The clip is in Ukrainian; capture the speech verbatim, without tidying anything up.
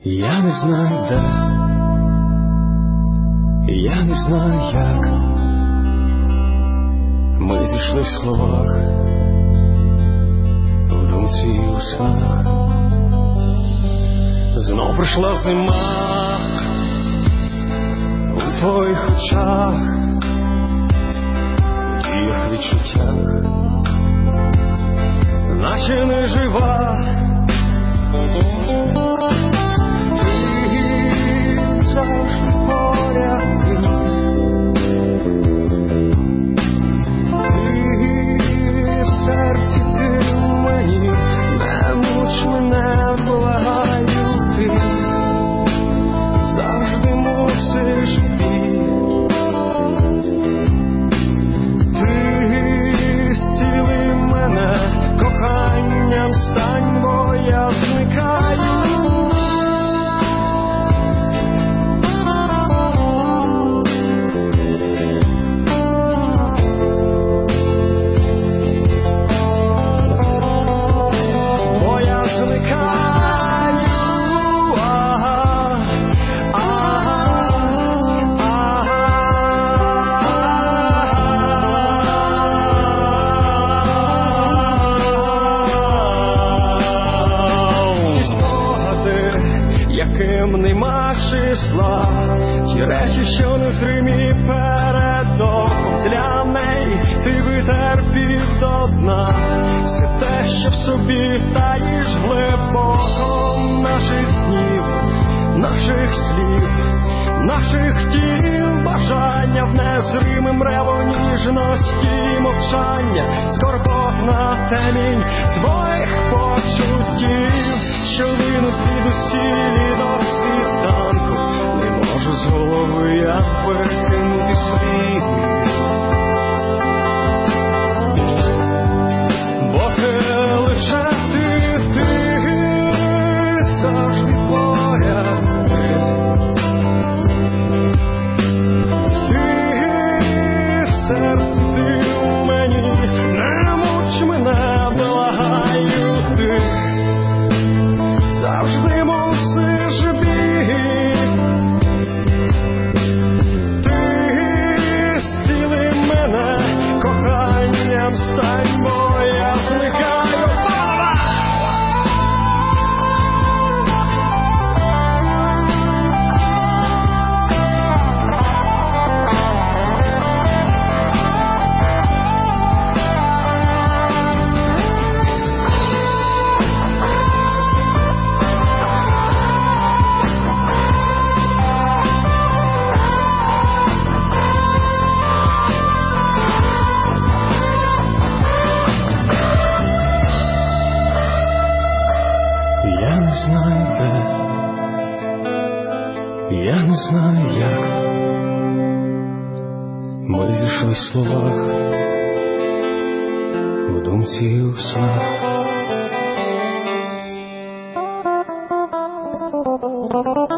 Я не знаю де, я не знаю як. Ми зійшли в словах, в думці і у снах. Знов прийшла зима у твоїх очах, в діях, відчуттях, наче не жива. Нема числа, ті речі, що незримі перед оком. Для неї ти витерпів до дна все те, що в собі таїш глибоко. Наших днів, наших слів, наших тіл, бажання в незримим реву ніжності, мовчання, скорботна темінь твоїх почуттів, що линуть від усілі до світанку. Не можу з голови я викинути світ, бо ти лише ти, ти завжди поряд. Ти в серці, ти у мені, не муч мене, благаю, ти завжди мусиш бігти. Ти зціли мене, коханням стань, бо я зникаю. Я не знаю де, я не знаю як. Ми зійшли в словах, в думці і у снах.